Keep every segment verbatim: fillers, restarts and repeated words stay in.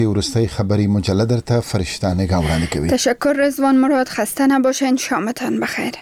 ورسته خبری مجلد ته فرشته نگاه وړاندې کوي. تشکر رضوان مراد. خسته نباشین. شامتان بخیر.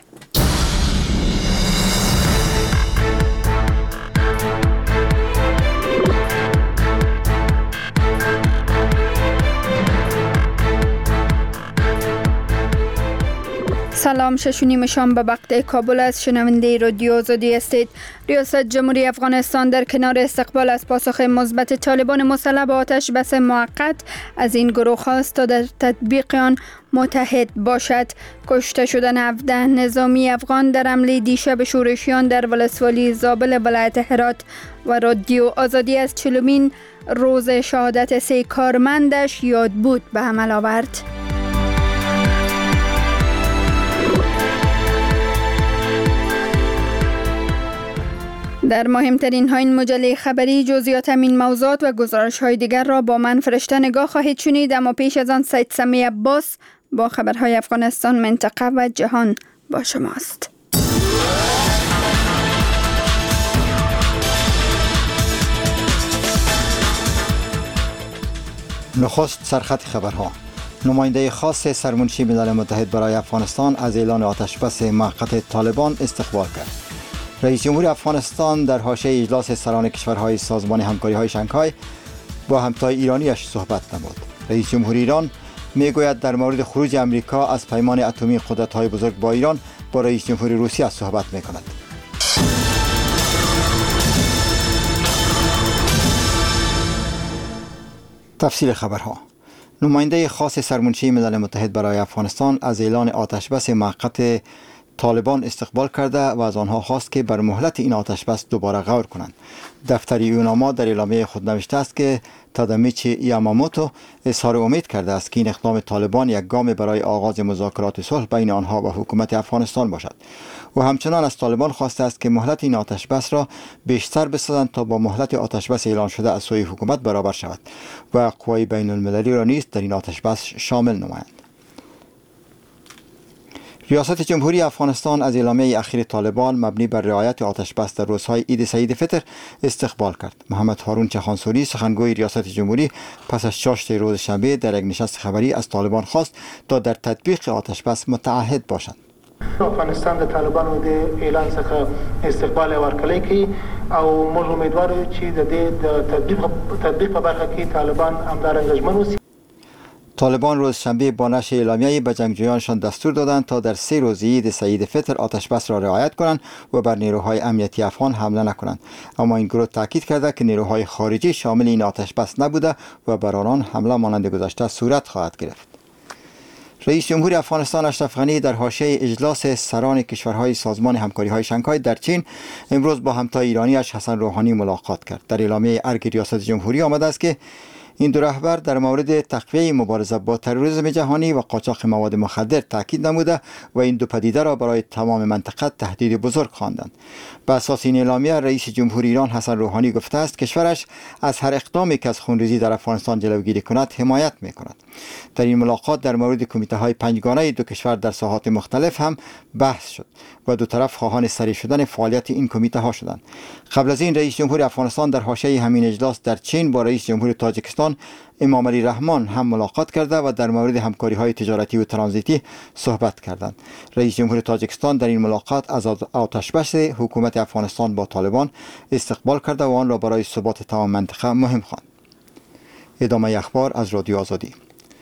سلام، شش و نیم شام به وقت کابل است. شنونده رادیو آزادی هستید. ریاست جمهوری افغانستان در کنار استقبال از پاسخ مثبت طالبان مسلح به آتش بس موقت از این گروه خواست تا در تطبیق آن متحد باشد. کشته شدن هفده نظامی افغان در حمله دیشب شورشیان در ولسوالی زابل ولایت هرات و رادیو آزادی از چهلمین روز شهادت سه کارمندش یاد بود به عمل آورد. در مهمترین ها این مجله خبری جزئیات این موضوعات و گزارش های دیگر را با من فرشته نگاه خواهید شنید، اما پیش از آن سید سمی عباس با خبرهای افغانستان، منطقه و جهان با شماست. نخست سرخط خبرها. نماینده خاص سرمنشی ملل متحد برای افغانستان از اعلان آتش بس موقت طالبان استقبال کرد. رئیس جمهور افغانستان در حاشیه اجلاس سران کشورهای سازمان همکاری‌های شانگهای با همتای ایرانیش صحبت نمود. رئیس جمهور ایران میگوید در مورد خروج امریکا از پیمان اتمی قدرت‌های بزرگ با ایران با رئیس جمهور روسیه صحبت می‌کند. تفصیل خبرها. نماینده خاص سرمنشی ملل متحد برای افغانستان از اعلان آتش بس موقت طالبان استقبال کرده و از آنها خواست که بر مهلت این آتش بس دوباره غور کنند. دفتر یوناما در اعلامیه خود نوشته است که تادامیچی یاماموتو اظهار امید کرده است که این اقدام طالبان یک گام برای آغاز مذاکرات صلح بین آنها و حکومت افغانستان باشد. و همچنان از طالبان خواسته است که مهلت این آتش بس را بیشتر بسازند تا با مهلت آتش بس اعلان شده از سوی حکومت برابر شود و قوای بین المللی را نیز در این آتش بس شامل نمایند. ریاست جمهوری افغانستان از اعلامیه اخیر طالبان مبنی بر رعایت آتش بس در روزهای عید سعید فطر استقبال کرد. محمد هارون چخانسوری سخنگوی ریاست جمهوری پس از چاشت روز شنبه در یک نشست خبری از طالبان خواست تا در تطبیق آتش بس متعهد باشند. افغانستان د طالبانو د اعلان څخه استقبال ورکړی کی او موږ امیدوار یو چې د دې د تطبیق تطبیق په برخه کې طالبان همدارنګه ژمن اوسي. طالبان روز شنبه با نشر اعلامیه به جنگجویانشان دستور دادند تا در سه روز عید سعید فطر آتش بس را رعایت کنند و بر نیروهای امنیتی افغان حمله نکنند، اما این گروه تاکید کرده که نیروهای خارجی شامل این آتش بس نبوده و بر آنان حمله مانند گذشته صورت خواهد گرفت. رئیس جمهور افغانستان اشرف غنی در حاشیه اجلاس سران کشورهای سازمان همکاری‌های شانگهای در چین امروز با همتای ایرانیش حسن روحانی ملاقات کرد. در اعلامیه ارگ ریاست جمهوری آمده است که این دو رهبر در مورد تقویت مبارزه با تروریسم جهانی و قاچاق مواد مخدر تاکید نموده و این دو پدیده را برای تمام منطقه تهدید بزرگ خواندند. به اساس این اعلامیه رئیس جمهور ایران حسن روحانی گفته است کشورش از هر اقدامی که از خونریزی در افغانستان جلوگیری کند حمایت می‌کند. در این ملاقات در مورد کمیته‌های پنجگانه دو کشور در ساحات مختلف هم بحث شد و دو طرف خواهان سری شدن فعالیت این کمیته‌ها شدند. قبل از این رئیس جمهور افغانستان در حاشیه همین اجلاس در چین با رئیس جمهور تاجیکستان امام علی رحمان هم ملاقات کرده و در مورد همکاری‌های تجارتی و ترانزیتی صحبت کردند. رئیس جمهور تاجیکستان در این ملاقات از آتش بس حکومت افغانستان با طالبان استقبال کرده و آن را برای ثبات تمام منطقه مهم خواند. ادامه اخبار از رادیو آزادی.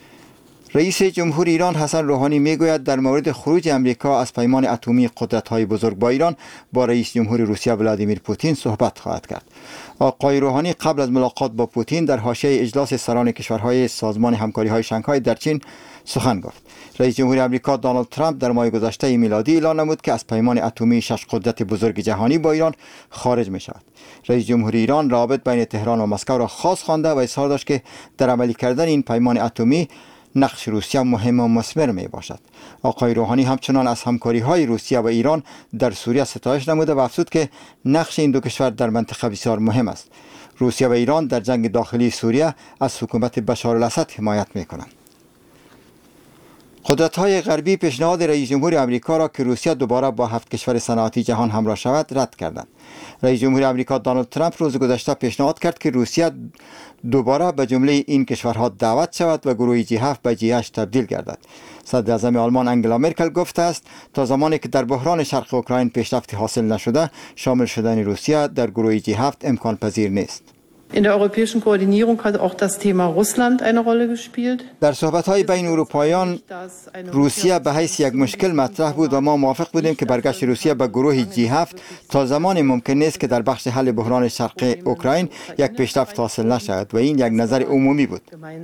رئیس جمهور ایران حسن روحانی میگوید در مورد خروج امریکا از پیمان اتمی قدرت‌های بزرگ با ایران با رئیس جمهور روسیه ولادیمیر پوتین صحبت خواهد کرد. آقای روحانی قبل از ملاقات با پوتین در حاشیه اجلاس سران کشورهای سازمان همکاری‌های شانگهای در چین سخن گفت. رئیس جمهور آمریکا دونالد ترامپ در ماه گذشته میلادی اعلان نمود که از پیمان اتمی شش قدرت بزرگ جهانی با ایران خارج می شود. رئیس جمهور ایران روابط بین تهران و مسکو را خاص خوانده و اظهار داشت که در عملی کردن این پیمان اتمی نقش روسیه مهم و مثمر می باشد. آقای روحانی همچنان از همکاری های روسیه و ایران در سوریه ستایش نموده و افزود که نقش این دو کشور در منطقه بسیار مهم است. روسیه و ایران در جنگ داخلی سوریه از حکومت بشار الاسد حمایت می کنند. قدرت‌های غربی پیشنهاد رئیس جمهور آمریکا را که روسیه دوباره با هفت کشور صنعتی جهان همراه شود رد کردند. رئیس جمهور آمریکا دونالد ترامپ روز گذشته پیشنهاد کرد که روسیه دوباره به جمله این کشورها دعوت شود و گروه جی هفت به جی هشت تبدیل گردد. صدر اعظم آلمان انگلا مرکل گفته است تا زمانی که در بحران شرق اوکراین پیشرفتی حاصل نشده، شامل شدن روسیه در گروه جی هفت امکان پذیر نیست. In der europäischen Koordinierung hat auch das Thema Russland eine Rolle gespielt. در صحبت‌های بین اروپاییان روسیه به حیث یک مشکل مطرح بود و ما موافق بودیم که برگشت روسیه به گروه جی هفت تا زمانی ممکن نیست که در بخش حل بحران شرق اوکراین یک پیشرفت حاصل نشود و این یک نظر عمومی بود.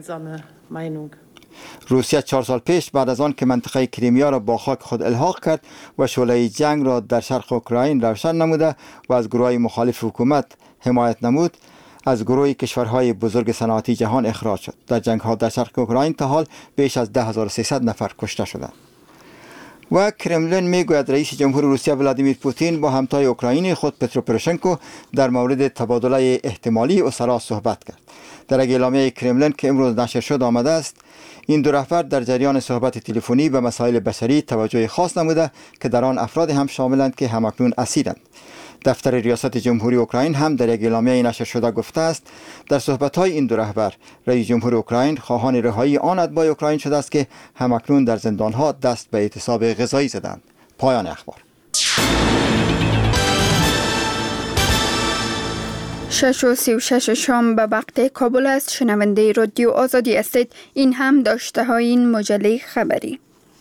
روسیه چهار سال پیش بعد از آن که منطقه کریمیا را با خاک خود الحاق کرد و شعله جنگ را در شرق اوکراین روشن نموده و از گروه‌های مخالف حکومت حمایت نمود، از گروه کشورهای بزرگ صنعتی جهان اخراج شد. در جنگ ها در شرق اوکراین تا حال بیش از ده هزار و سیصد نفر کشته شدند. و کرملین میگوید رئیس جمهور روسیه ولادیمیر پوتین با همتای اوکراینی خود پترو پروشنکو در مورد تبادله احتمالی اسرا صحبت کرد. در اعلامیه کرملین که امروز نشر شد آمده است این دو رهبر در جریان صحبت تلفنی به مسائل بشری توجه خاص نموده که در آن افراد هم شاملند که همکنون اسیرند. دفتر ریاست جمهوری اوکراین هم در یک اعلامیه نشر شده گفته است در صحبت‌های این دو رهبر رئیس جمهور اوکراین خواهان رهایی آن اتباع اوکراین شده است که همکنون در زندان‌ها دست به اعتصاب غذایی زدند. پایان اخبار. شش و سی و شش شام به وقت کابل است. شنونده رادیو آزادی هستید. این هم داشته های این مجله خبری.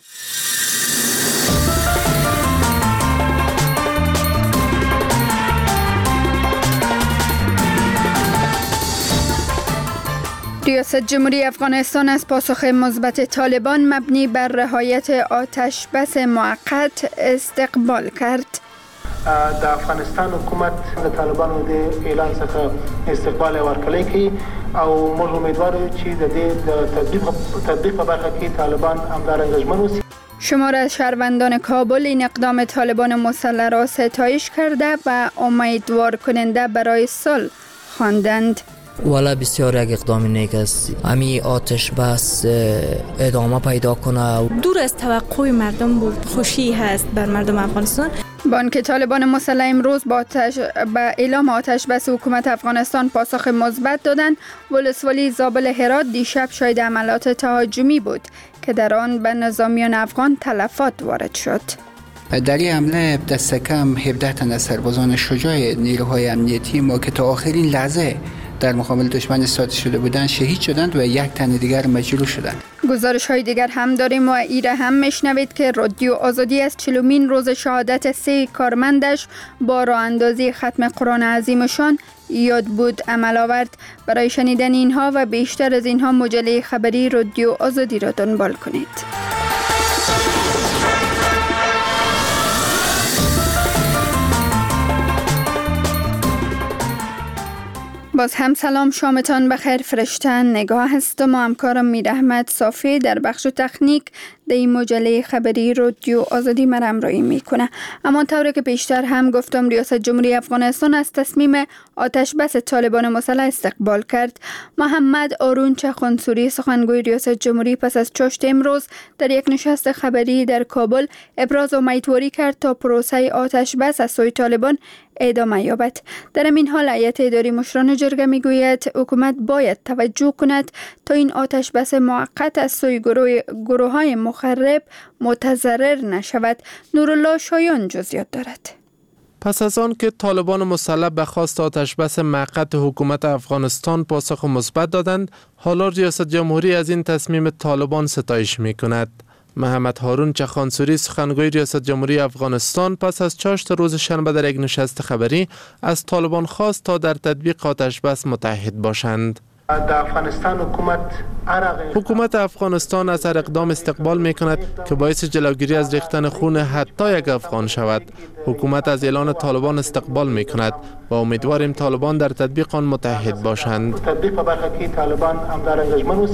ریاست جمهوری افغانستان از پاسخ مثبت طالبان مبنی بر رعایت آتش بس موقت استقبال کرد. د افغانستان حکومت د طالبانو د اعلان څخه استقبال ورکړی کی او موږ امیدوار یو چې د دې د تطبیق تطبیق په برخه کې طالبان همدارنګه ژمن اوسي. شمار از شهروندان کابل این اقدام طالبان مسلح را ستایش کرده و امیدوار کننده برای صلح خواندند. والا بسیار یک اقدام نیک است. همی آتش بس ادامه پیدا کنه. دور از توقع مردم بود. خوشی هست بر مردم افغانستان. بانک طالبان مسلح امروز با آتش به اعلام آتش بس حکومت افغانستان پاسخ مثبت دادند. ولسوالی زابل هرات دیشب شاهد عملیات تهاجمی بود که در آن به نظامیان افغان تلفات وارد شد. در این حمله دست کم هفده تن از سربازان شجاع نیروهای امنیتی ما که تا آخرین لحظه در مقابل دشمن ایستاده شده بودند شهید شدند و یک تن دیگر مجروح شدند. گزارش های دیگر هم داریم و ایره هم میشنوید که رادیو آزادی از چهلمین روز شهادت سه کارمندش با راه اندازی ختم قرآن عظیمشان یاد بود عمل آورد. برای شنیدن اینها و بیشتر از اینها مجله خبری رادیو آزادی را دنبال کنید. باز هم سلام، شامتان بخیر. فرشته نگاه هستم و همکارم میر احمد صافی در بخش تکنیک در این مجله خبری رادیو آزادی مرا همراهی میکنه. اما طوری که پیشتر هم گفتم ریاست جمهوری افغانستان از تصمیم آتش بس طالبان مسلح استقبال کرد. محمد آرون چخانسوری سخنگوی ریاست جمهوری پس از چاشت امروز در یک نشست خبری در کابل ابراز امیدواری کرد تا پروسه آتش بس از سوی طالبان ادامه یابد. در این حال هیئت اداری مشران جرگه میگوید حکومت باید توجه کند تا این آتش بس موقت از سوی گروه گروه‌های مخرب متضرر نشود. نورالله شایان جزئیات دارد. پس از آن که طالبان مسلح به خواست آتش بس موقت حکومت افغانستان پاسخ مثبت دادند، حالا ریاست جمهوری از این تصمیم طالبان ستایش می‌کند. محمد هارون چخانسوری سخنگوی ریاست جمهوری افغانستان پس از چاشت روز شنبه در یک نشست خبری از طالبان خواست تا در تطبیق آتش بس متحد باشند. افغانستان حکومت حکومت افغانستان از هر اقدام استقبال می کند که باعث جلوگیری از ریختن خون حتی یک افغان شود. حکومت از اعلان طالبان استقبال می کند و امیدواریم طالبان در تطبیق آن متحد باشند.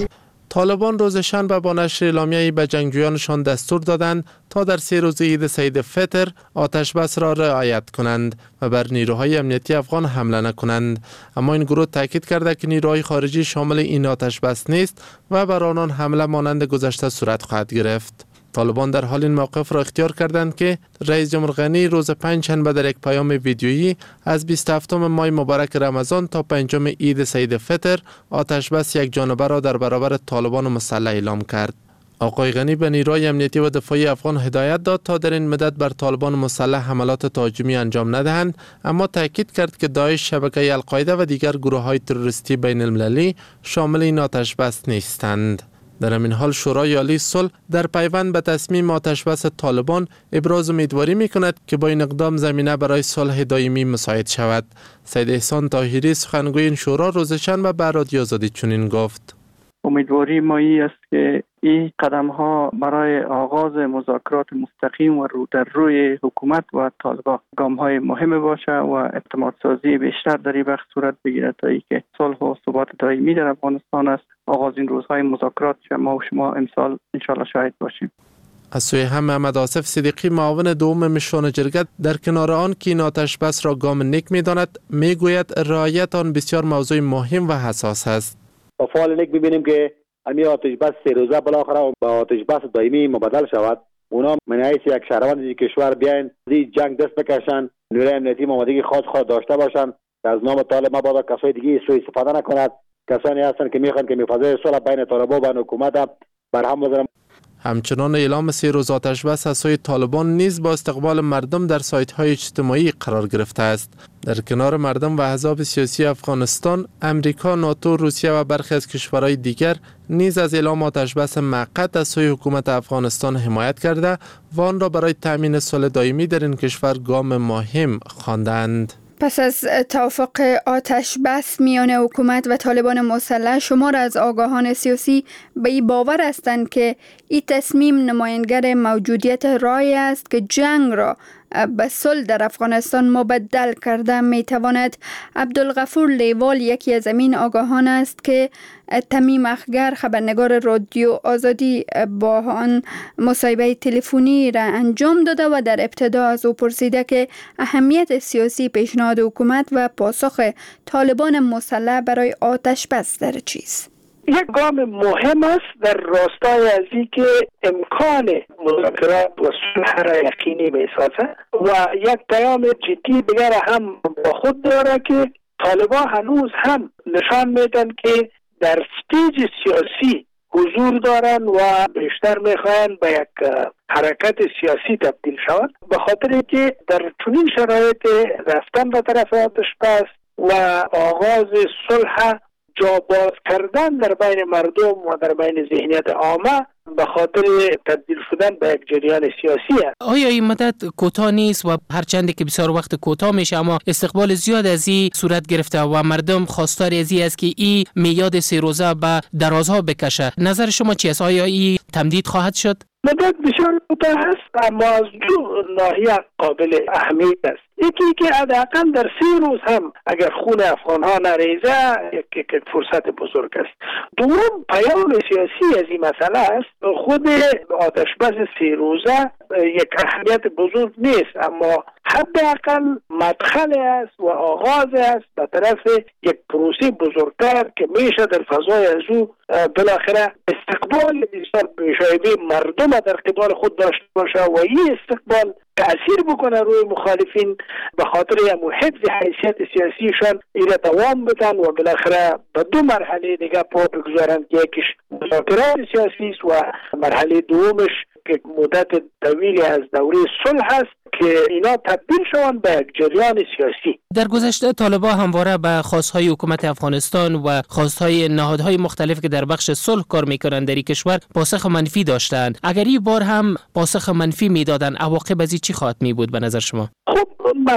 طالبان روز شنبه با نشر اعلامیه‌ای به جنگجویانشان دستور دادند تا در سه روز عید سعید فطر آتش بس را رعایت کنند و بر نیروهای امنیتی افغان حمله نکنند. اما این گروه تاکید کرده که نیروهای خارجی شامل این آتش بس نیست و بر آنان حمله مانند گذشته صورت خواهد گرفت. طالبان در حال این موقف را اختیار کردند که رئیس جمهور غنی روز پنجشنبه در یک پیام ویدیویی از بیست و هفتم ماه مبارک رمضان تا پنجم عید سعید فطر آتش بس یک جانبه را در برابر طالبان مسلح اعلام کرد. آقای غنی به نیروهای امنیتی و دفاعی افغان هدایت داد تا در این مدت بر طالبان مسلح حملات تهاجمی انجام ندهند، اما تاکید کرد که داعش، شبکه القاعده و دیگر گروه‌های تروریستی بین المللی شامل این آتش بس نیستند. در همین حال شورای عالی صلح در پیوند به تصمیم آتش بس طالبان ابراز امیدواری می‌کند که با این اقدام زمینه برای صلح دائمی مساعد شود. سید احسان طاهری سخنگوی این شورا روز شنبه به رادیو آزادی چنین گفت: امیدواری ما این است که این قدم ها برای آغاز مذاکرات مستقیم و رو در روی حکومت و طالبان گام های مهم باشه و اعتماد سازی بیشتر در این بخش صورت بگیرد تا اینکه صلح و ثبات دائمی در افغانستان است. آغاز این روزهای مذاکرات ما و شما امسال ان شاء الله شاهد باشیم. از سوی هم محمد آصف صدیقی معاون دوم مشران جرگه در کنار آن که این آتش بس را گام نیک می‌داند میگوید رعایت آن بسیار موضوع مهم و حساس است. با فعال نیک ببینیم که امی آتش بس سه روزه بالاخره با آتش بس دائمی مبادل شود. اونا من حیث یک شهروند کشور بیاین زی جنگ دست بکشن، نیروی امنیتی آمادگی خاص خود داشته باشن که از نام طالب مبادا کسای دیگه سوء استفاده نکند. کسانی هستند که میخوان که میفضای صلح بین طالبان و حکومت برهم بزنن. همچنان اعلام سه روز آتش بس از سوی طالبان نیز با استقبال مردم در سایت‌های اجتماعی قرار گرفته است. در کنار مردم و احزاب سیاسی افغانستان، امریکا، ناتو، روسیه و برخی از کشورهای دیگر نیز از اعلام آتش بس موقت از سوی حکومت افغانستان حمایت کرده و آن را برای تأمین صلح دائمی در این کشور گام مهم خواندند. پس از توافق آتش بس میان حکومت و طالبان مسلح، شمار از آگاهان سیاسی به این باور هستند که این تصمیم نمایانگر موجودیت رای است که جنگ را به صلح در افغانستان مبدل کرده می تواند. عبدالغفور لیوال یکی از این آگاهان است که تمیم اخگر خبرنگار رادیو آزادی با آن مصاحبه تلفنی را انجام داده و در ابتدا از او پرسیده که اهمیت سیاسی پیشنهاد حکومت و پاسخ طالبان مسلح برای آتش بس در چیست. یک گام مهم است در راستای از اینکه امکان مذاکرات و صلح را یقینی می‌سازد و یک پیام جدی دیگر هم با خود داره که طالبان هنوز هم نشان میدن که در استیج سیاسی حضور دارن و بیشتر میخواین به یک حرکت سیاسی تبدیل شود، به خاطر که در چنین شرایط رفتن به طرف آتش بس و آغاز صلح جا باز کردن در بین مردم و در بین ذهنیت عامه به خاطر تبدیل شدن به یک جریان سیاسی است. آیا این مدت کوتاه نیست و هرچند که بسیار وقت کوتاه میشه اما استقبال زیاد از این صورت گرفته و مردم خواستار از این است که این میاد سه روزه به درازها بکشه؟ نظر شما چی است؟ آیا این تمدید خواهد شد؟ مدت بسیار کوتاه است اما از دو ناحیه قابل اهمیت است. یکی که حداقل در سه روز هم اگر خون افغان ها نریزه یک, یک فرصت بزرگ است. دوم پیام سیاسی از این مسئله است. خود آتش بس سه روزه یک اهمیت بزرگ نیست اما حداقل مدخل است و آغاز است به طرف یک پروسه بزرگتر که میشه در فضای از او بالاخره استقبال بسیار مشاهده مردم در قبال خود داشته باشه و این استقبال تأثیر بکنه روی مخالفین به خاطر یا حفظ حیثیت سیاسیشان ایره دوام بدن و بالاخره به دو مرحله دیگه پا بگذارن که یکیش مذاکرات سیاسی است و مرحله دومش که مدت طویلی از دوره صلح است که اینا تبدیل شوند به یک جریان سیاسی. در گذشته طالبان همواره به خواستهای حکومت افغانستان و خواستهای نهادهای مختلف که در بخش صلح کار میکنند در این کشور پاسخ منفی داشتند. اگر این بار هم پاسخ منفی میدادن عواقب از این چی خواهد می بود به نظر شما؟ خب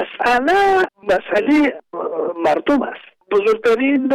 مسئله مسئله مردم است. بزرگترین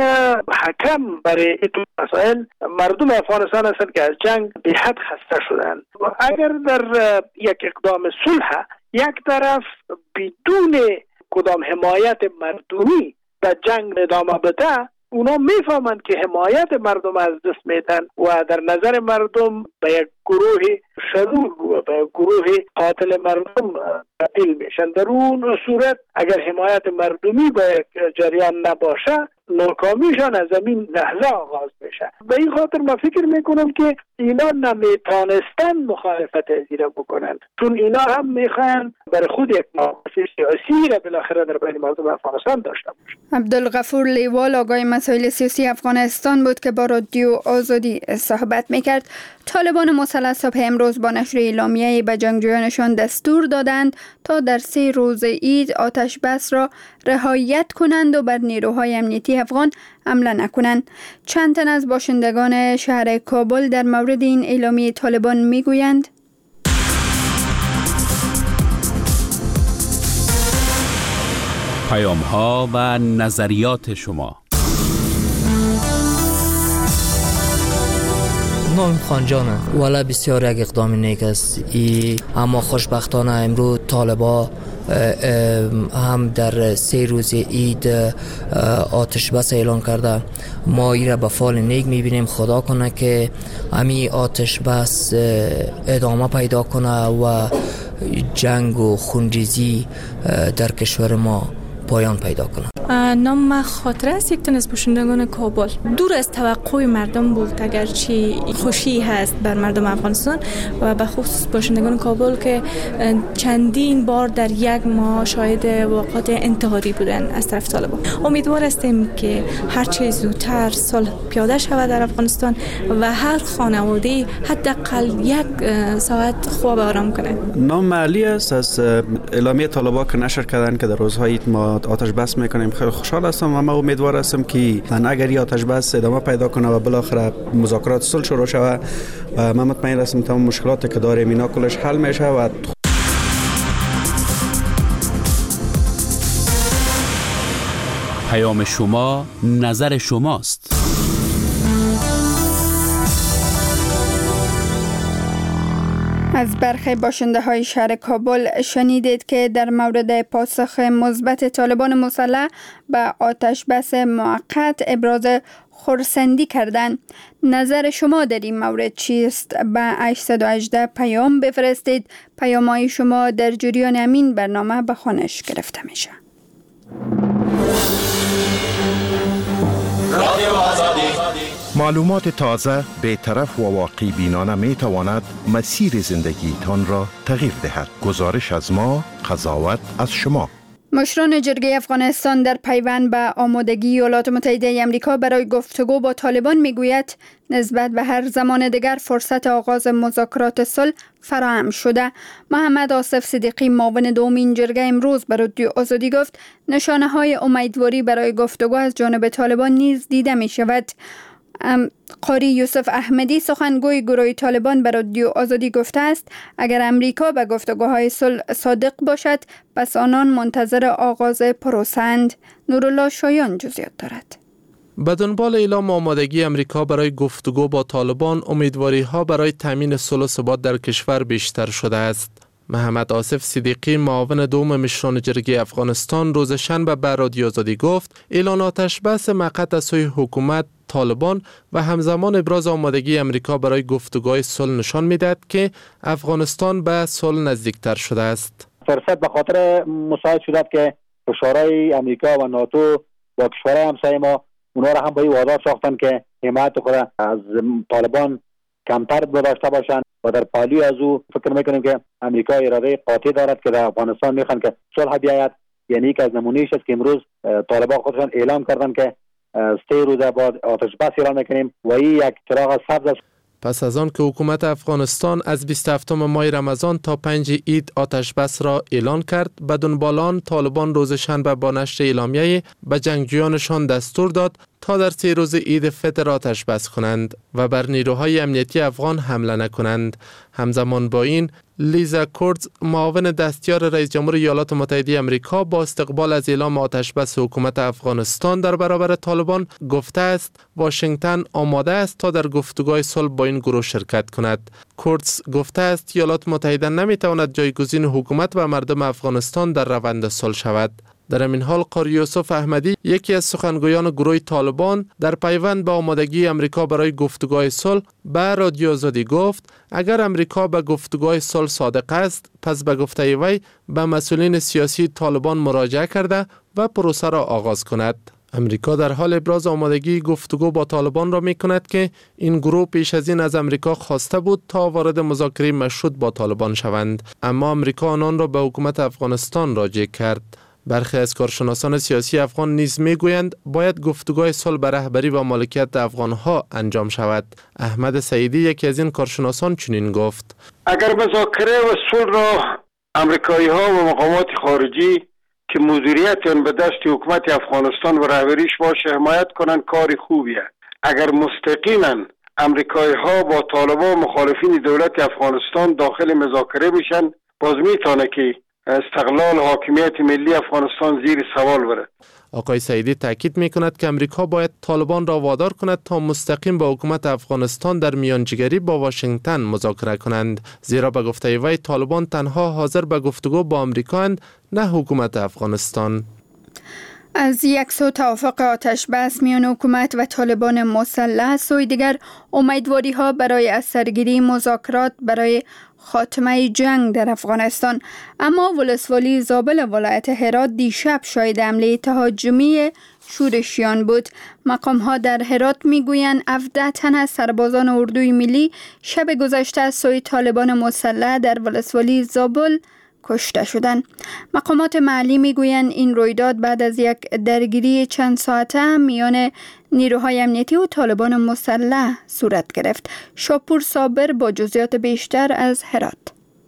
حکم برای این مسائل مردم افغانستان هستند که از جنگ به حد خسته شدند. اگر در یک اقدام صلح یک طرف بدون کدام حمایت مردمی به جنگ ادامه بده، اونا میفهمند که حمایت مردم از دست میدن و در نظر مردم به یک گروه شرور و به گروه قاتل مردم تبدیل میشن. در اون صورت اگر حمایت مردمی به جریان نباشه ناکامیشان از همین لحظه آغاز میشه. به این خاطر ما فکر میکنم که اینا نمیتانستن مخالفت از اینا بکنند، چون اینا هم میخوان برای خود یک موقف سیاسی را بالاخره در بین مردم افغانستان داشته باشند. عبدالغفور لیوال آگاه مسائل سیاسی افغانستان بود که با رادیو آزادی صحبت میکرد. طالبان مسلح صبح امروز با نشر اعلامیه‌ای به جنگجویانشان دستور دادند تا در سه روز عید آتش بس را رعایت کنند و بر نیروهای امنیتی افغان حمله نکنند. چند تن از باشندگان شهر کابل در مورد این اعلامیه طالبان میگویند: پیام ها و نظریات شما. نام خانجانه والا بسیار یک اقدام نیک است ای، اما خوشبختانه امروز طالبا هم در سه روز عید آتش بس اعلان کرده. ما ای را به فال نیک میبینیم. خدا کنه که همی آتش بس ادامه پیدا کنه و جنگ و خونریزی در کشور ما پایان پیدا کنه. نام ما خاطره است، یک تن از باشندگان کابل. دور از توقع مردم بود، اگرچه خوشی هست بر مردم افغانستان و به خصوص باشندگان کابل که چندین بار در یک ماه شاهد واقعات انتحاری بودن از طرف طالبان. امیدوار هستیم که هر چه زودتر صلح پیاده شود در افغانستان و هر خانواده حداقل یک ساعت خواب آرام کنه. نام علی است، از اعلامیه طالبان که نشر کردن که در روزهای ما آتش بس میکنیم. خیلی خوشحال هستم و ما امیدوار هستم که اگر این آتش بس ادامه پیدا کنه و بالاخره مذاکرات صلح شروع شود و من مطمئن هستم تمام مشکلاتی که داریم اینا کلش حل میشه. و پیام شما نظر شماست. از برخی باشنده های شهر کابل شنیدید که در مورد پاسخ مثبت طالبان مسلح به آتش بس موقت ابراز خرسندی کردند. نظر شما در این مورد چیست؟ به هشتصد و هجده پیام بفرستید. پیام های شما در جریان همین برنامه به خوانش گرفته میشه. رادیو آزادی. معلومات تازه، بی‌طرف و واقعی بینانه می تواند مسیر زندگی تان را تغییر دهد. گزارش از ما، قضاوت از شما. مشران جرگه افغانستان در پیوند به آمادگی ایالات متحده آمریکا برای گفتگو با طالبان میگوید نسبت به هر زمان دیگر فرصت آغاز مذاکرات صلح فراهم شده. محمد آصف صدیقی معاون دوم این جرگه امروز به رادیو آزادی گفت نشانه های امیدواری برای گفتگو از جانب طالبان نیز دیده می شود. قاری یوسف احمدی سخنگوی گروه طالبان به رادیو آزادی گفته است اگر امریکا به گفتگوهای صلح صادق باشد پس آنان منتظر آغاز پروسه‌اند. نورالله شایان جزئیات دارد. به دنبال اعلام آمادگی امریکا برای گفتگو با طالبان، امیدواری ها برای تامین صلح و ثبات در کشور بیشتر شده است. محمد آصف صدیقی معاون دوم مشران جرگه افغانستان روز شنبه به رادیو آزادی گفت اعلان آتش بس موقت از سوی حکومت طالبان و همزمان ابراز آمادگی امریکا برای گفتگوهای صلح نشان می‌دهد که افغانستان به صلح نزدیکتر شده است. فرصت به خاطر مساعد شده که فشارهای امریکا و ناتو با کشورهای همسایه ما اونا را هم با این وعده ساختن که حمایت خود از طالبان کمتر داشته باشند و در پالی از او فکر میکنیم که امریکا اراده قاطع دارد که در افغانستان میخوان که صلح بیاید. یعنی یک از نمونه‌اش است که امروز طالبان خودشان اعلام کردن که سه روز بعد آتش بس اعلان میکنیم و این یک چراغ سبز است. پس از آن که حکومت افغانستان از بیست و هفتم ماه رمضان تا پنج عید آتش بس را اعلان کرد، به دنبال آن طالبان روز شنبه با نشر اعلامیه‌ای به جنگجویانشان دستور داد تا در سه روز عید فطر آتش بس کنند و بر نیروهای امنیتی افغان حمله نکنند. همزمان با این لیزا کورتز معاون دستیار رئیس جمهور ایالات متحده آمریکا با استقبال از اعلام آتش بس حکومت افغانستان در برابر طالبان گفته است واشنگتن آماده است تا در گفتگوهای صلح با این گروه شرکت کند. کورتز گفته است ایالات متحده نمیتواند جایگزین حکومت و مردم افغانستان در روند صلح شود. در این حال قاری یوسف احمدی یکی از سخنگویان گروه طالبان در پیوند به آمادگی امریکا برای گفتگوهای صلح به رادیو آزادی گفت اگر امریکا به گفتگوهای صلح صادق است پس به گفته وی به مسئولین سیاسی طالبان مراجعه کرده و پروسه را آغاز کند. امریکا در حال ابراز آمادگی گفتگو با طالبان را می کند که این گروه پیش از این از امریکا خواسته بود تا وارد مذاکره مشروط با طالبان شوند، اما امریکا آنان را به حکومت افغانستان راجع کرد. برخی از کارشناسان سیاسی افغان نیز میگویند باید گفتگوهای صلح به رهبری و مالکیت افغانها انجام شود. احمد سعیدی یکی از این کارشناسان چنین گفت: اگر مذاکره و صلح را امریکایی ها و مقامات خارجی که مدیریت آن به دست حکومت افغانستان و رهبریش باشه حمایت کنند کار خوبیه. اگر مستقیما امریکایی ها با طالبان و مخالفین دولت افغانستان داخل مذاکره میشن باز میتونه که استقلال و حاکمیت ملی افغانستان زیر سوال بره. آقای سعیدی تاکید میکند که امریکا باید طالبان را وادار کند تا مستقیم با حکومت افغانستان در میانجیگری با واشنگتن مذاکره کنند، زیرا به گفته وی طالبان تنها حاضر به گفتگو با امریکا اند، نه حکومت افغانستان. از یک سو توافق آتش بس میان حکومت و طالبان مسلح، سوی دیگر امیدواری ها برای از سرگیری مذاکرات برای خاتمه جنگ در افغانستان. اما ولسوالی زابل ولایت هرات دیشب شاهد حمله تهاجمی شورشیان بود. مقام ها در هرات میگویند هفده تن از سربازان اردوی ملی شب گذشته از سوی طالبان مسلح در ولسوالی زابل کشته شدند. مقامات محلی میگویند این رویداد بعد از یک درگیری چند ساعته میان نیروهای امنیتی و طالبان مسلح صورت گرفت. شاپور صابر با جزئیات بیشتر از هرات.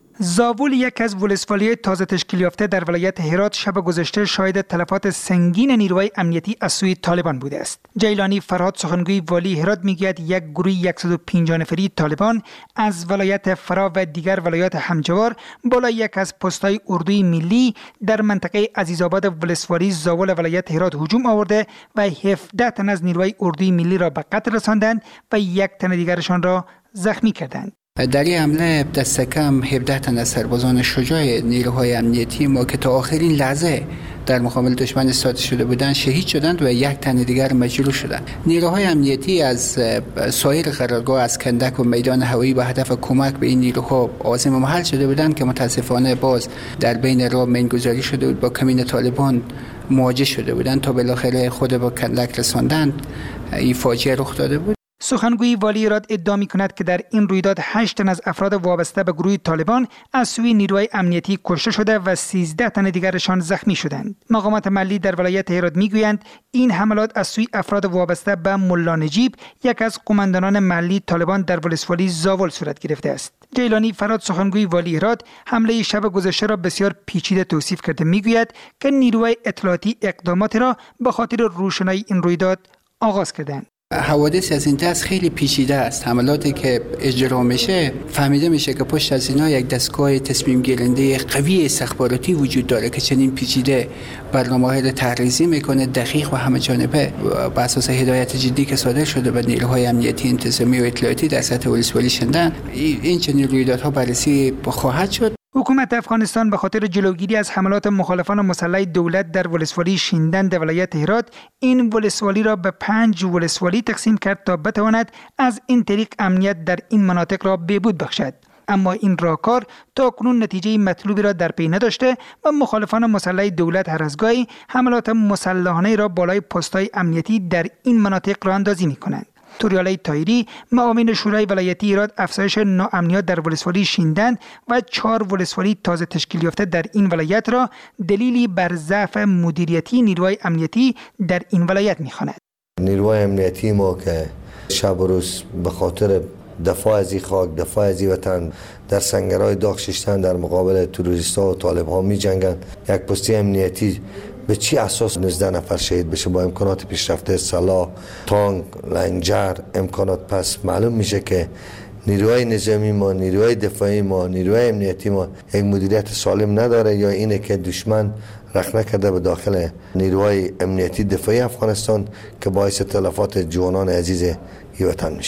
زابل یک از ولسوالی تازه تشکیل یافته در ولایت هرات شب گذشته شاهد تلفات سنگین نیروهای امنیتی از سوی طالبان بوده است. جیلانی فرهاد سخنگوی والی هرات میگوید یک گروه صد و پنجاه نفری طالبان از ولایت فرا و دیگر ولایات همجوار بالای یک از پست‌های اردوی ملی در منطقه عزیزآباد ولسوالی زابل ولایت هرات هجوم آورده و هفده تن از نیروهای اردوی ملی را به قتل رساندند و یک تن دیگرشان را زخمی کردند. در این حمله دست کم هفده تن از سربازان شجاع نیروهای امنیتی ما که تا آخرین لحظه در مقابل دشمن ایستاده شده بودند شهید شدند و یک تن دیگر مجروح شدند. نیروهای امنیتی از سایر قرارگاه از کندک و میدان هوایی به هدف کمک به این نیروها عازم محل شده بودند که متاسفانه باز در بین راه مینگذاری شده بود، با کمین طالبان مواجه شده بودند تا بالاخره خود با کندک رساندند. این فاجعه رخ داده بود. سخنگوی والی هرات ادعا می‌کند که در این رویداد هشت تن از افراد وابسته به گروه طالبان از سوی نیروهای امنیتی کشته شده و سیزده تن دیگرشان زخمی شدند. مقامات محلی در ولایت هرات میگویند این حملات از سوی افراد وابسته به ملا نجیب، یک از قماندانان محلی طالبان در ولسوالی زاول صورت گرفته است. جیلانی فرهاد سخنگوی والی هرات حمله شب گذشته را بسیار پیچیده توصیف کرده میگوید که نیروهای اطلاعاتی اقدامات را به خاطر روشنایی این رویداد آغاز کردند. حوادث از این دست خیلی پیچیده است. حملاتی که اجرا میشه فهمیده میشه که پشت از اینا یک دستگاه تصمیم گیرنده قوی استخباراتی وجود داره که چنین پیچیده برنامه‌های تحریزی میکنه، دقیق و همه جانبه بر اساس هدایت جدی که صادر شده به نیروهای امنیتی انتظامی و اطلاعاتی در سطح ولسوالی شدن. این چنین رویدادها بررسی خواهد شد. حکومت افغانستان به خاطر جلوگیری از حملات مخالفان مسلح دولت در ولسوالی شیندند ولایت هرات این ولسوالی را به پنج ولسوالی تقسیم کرد تا بتواند از این طریق امنیت در این مناطق را بهبود بخشد. اما این راهکار تا کنون نتیجه مطلوبی را در پی نداشته و مخالفان مسلح دولت هر از گاهی حملات مسلحانه را بالای پست‌های امنیتی در این مناطق راه اندازی می‌کنند. توریالی تایری معاون شورای ولایتی هرات افزایش ناامنیات در ولسوالی شیندند و چهار ولسوالی تازه تشکیل یافته در این ولایت را دلیلی بر ضعف مدیریتی نیروهای امنیتی در این ولایت می‌خواند. نیروهای امنیتی ما که شب و روز به خاطر دفاع از این خاک، دفاع از این وطن در سنگرهای داغ ششتن در مقابل تروریست‌ها و طالب‌ها می‌جنگند. یک پستی امنیتی به چی اساس نوزده نفر شهید بشه با امکانات پیشرفته سلاح، تانک، لنجر، امکانات؟ پس معلوم میشه که نیروهای نظامی ما، نیروهای دفاعی ما، نیروهای امنیتی ما یک مدیریت سالم نداره، یا اینه که دشمن رخ نکرده به داخل نیروهای امنیتی دفاعی افغانستان که باعث تلفات جوانان عزیز این وطن میشه.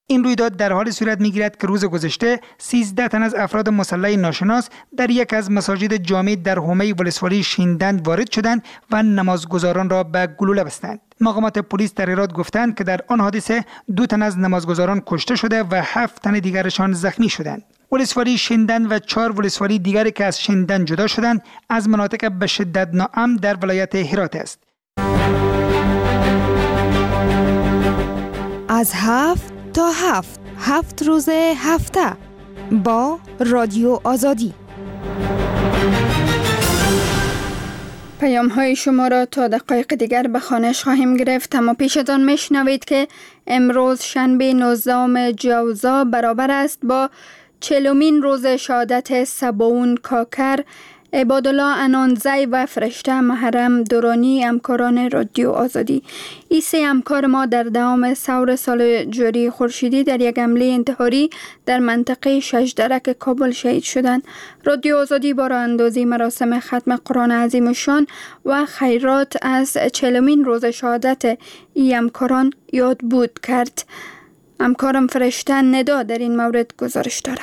این رویداد در حال صورت می‌گیرد که روز گذشته سیزده تن از افراد مسلح ناشناس در یک از مساجد جامع در حومه ولسوالی شیندند وارد شدند و نمازگزاران را به گلوله بستند. مقامات پلیس در هرات گفتند که در آن حادثه دو تن از نمازگزاران کشته شده و هفت تن دیگرشان زخمی شدند. ولسوالی شیندن و چهار ولسوالی دیگری که از شیندن جدا شدند از مناطق به شدت ناامن در ولایت هرات است. از هفت تا هفت هفت روز هفته با رادیو آزادی. پیام های شما را تا دقایق دیگر به خوانش خواهیم گرفت، اما پیش از آن میشنوید که امروز شنبه نوزدهم جوزا برابر است با چهلمین روز شهادت سباون کاکر، عبادالله انانزی و فرشته محرم درانی، همکاران رادیو آزادی. این سه همکار ما در دهم سور سال جاری خورشیدی در یک حمله انتحاری در منطقه ششدرک کابل شهید شدند. رادیو آزادی با راه اندازی مراسم ختم قرآن عظیم الشان و خیرات از چهلمین روز شهادت این همکاران یاد بود کرد. همکارم فرشته ندا در این مورد گزارش داره.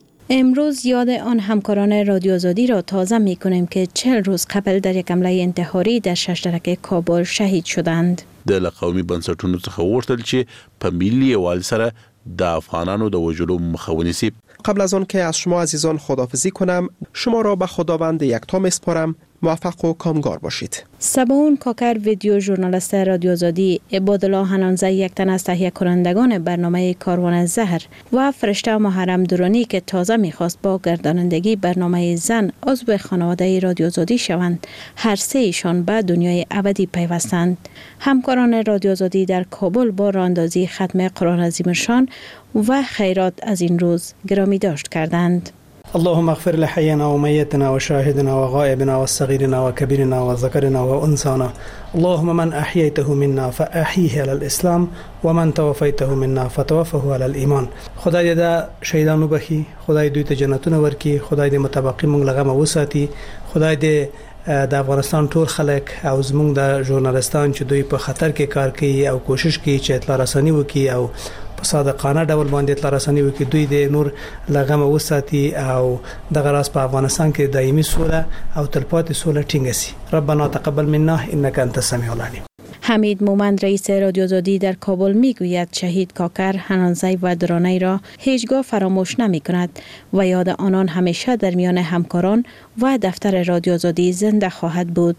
امروز یاد آن همکاران رادیو آزادی را تازه می کنیم که چهل روز قبل در یک حمله انتحاری در ششدرک کابل شهید شدند. د قومي بنسټونو څخه وغوښتل چې په ملي یووالي سره د افغانانو د وژلو مخه ونیسي. قبل از آن که از شما عزیزان خداحافظی کنم، شما را به خداوند یکتا میسپارم. موفق و کامگار باشید. سباون کاکر، ویدیو ژورنالیست رادیو آزادی، عبادالله انانزی، یک تن از تهیه کنندگان برنامه کاروان زهر و فرشته محرم درانی که تازه میخواست با گردانندگی برنامه زن عضو خانواده رادیو آزادی شوند، هر سه ایشان به دنیای ابدی پیوستند. همکاران رادیو آزادی در کابل با راهاندازی ختم قرآن عظیم الشان و خیرات از این روز گرامی داشت کردند. اللهم اغفر لحينا وميتنا وشاهدنا وغائبنا والصغيرنا وكبيرنا وذكرنا وانثانا اللهم من احييته منا فاحيه على الاسلام ومن توفيته منا فتوفه على الايمان. خدای دې شهیدانو بخي، خدای دوی ته جنتونه ورکي، خدای دې متبقي مونږ لغه وساتي، خدای دې د افغانستان ټول خلک او زمونږ د ژورنالستان چې دوی په خطر کې کار کوي او کوشش کوي چې اطلاع رساني وکړي او په صادقانه ډول باندې اطلاع رساني وکړي، دوی د نور لغه وساتي او دغه راز په افغانستان کې دایمي سوله او تلپاتې سوله ټینګه سي. ربنا تقبل منا انك انت السميع العليم. حمید مومند، رئیس رادیو آزادی در کابل میگوید شهید کاکر، انانزی و درانی را هیچگاه فراموش نمی کند و یاد آنان همیشه در میان همکاران و دفتر رادیو آزادی زنده خواهد بود.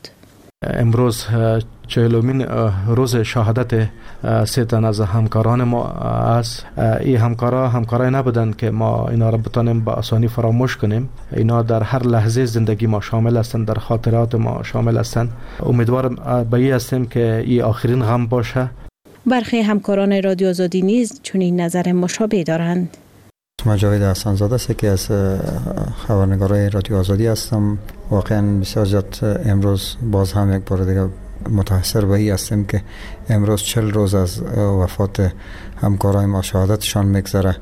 امروز چهلمین روز شهادت سه تن از همکاران ما است. این همکارا همکارای نبودند که ما اینا را بتانیم با آسانی فراموش کنیم. اینا در هر لحظه زندگی ما شامل هستند، در خاطرات ما شامل هستند. امیدوارم به این هستیم که این آخرین غم باشه. برخی همکاران رادیو آزادی نیز چنین نظر مشابه دارند. من جاوید حسن زاده است که از خبرنگارای رادیو آزادی هستم. واقعا بسیار زیاد امروز باز هم یک بار دیگه متاثر به این هستیم که امروز چهل روز از وفات همکارای ما شهادتشان میگذره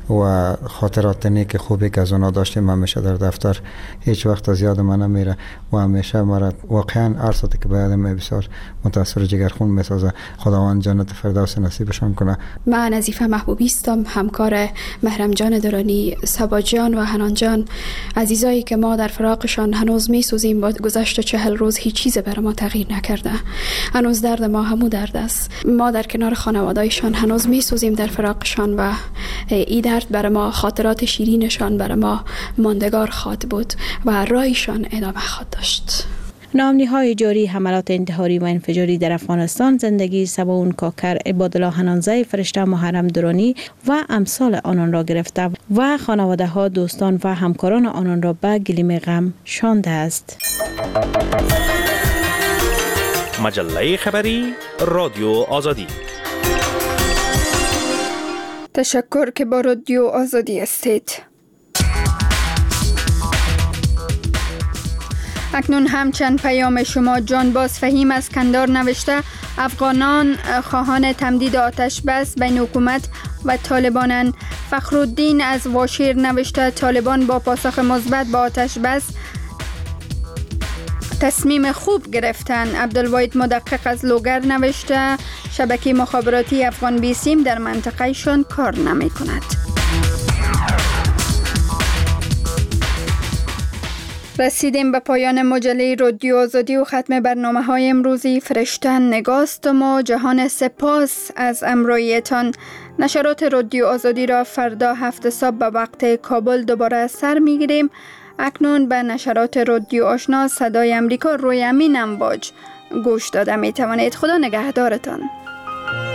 و خاطرات نیک خوبی که از اونا داشتیم همیشه در دفتر هیچ وقت از یاد من نمیره و همیشه مرا واقعا عرصاتی که باید بسیار متاثر جگرخون میسازه. خداوند جنت فردوس نصیبشان کنه. من نظیفه محبوبی هستم، همکار محرم جان درانی، سبا جان و حنان جان، عزیزایی که ما در فراقشان هنوز میسوزیم. با گذشت چهل روز هیچ چیز برای ما تغییر نکرده. هنوز درد ما همو درد است. ما در کنار خانواده‌شان هنوز میسوزیم در فراقشان و این درد برای ما، خاطرات شیرینشان برای ما ماندگار خواهد بود و راهشان ادامه خواهد داشت. نامنی‌های جاری حملات انتحاری و انفجاری در افغانستان زندگی سباون کاکر، عبادالله انانزی، فرشته محرم درانی و امثال آنان را گرفته و خانواده ها، دوستان و همکاران آنان را به گلیم غم شانده است. مجله خبری رادیو آزادی. تشکر که با رادیو آزادی هستید. اکنون هم چند پیام شما. جانباز فهیم از کندار نوشته افغانان خواهان تمدید آتش بس بین حکومت و طالبانند. فخرالدین از واشیر نوشته طالبان با پاسخ مثبت با آتش بس تصمیم خوب گرفتن. عبدالواحد مدقق از لوگر نوشته شبکه مخابراتی افغان بیسیم در منطقهشان کار نمی کند. رسیدیم به پایان مجله رادیو آزادی و ختم برنامه های امروزی. فرشته نگاستم و جهان سپاس از امرویتان. نشرات رادیو آزادی را فردا هفت صبح به وقت کابل دوباره سر می گیریم. اکنون به نشرات رادیو آشنا صدای امریکا روی امین امواج گوش داده می توانید. خدا نگهدارتان.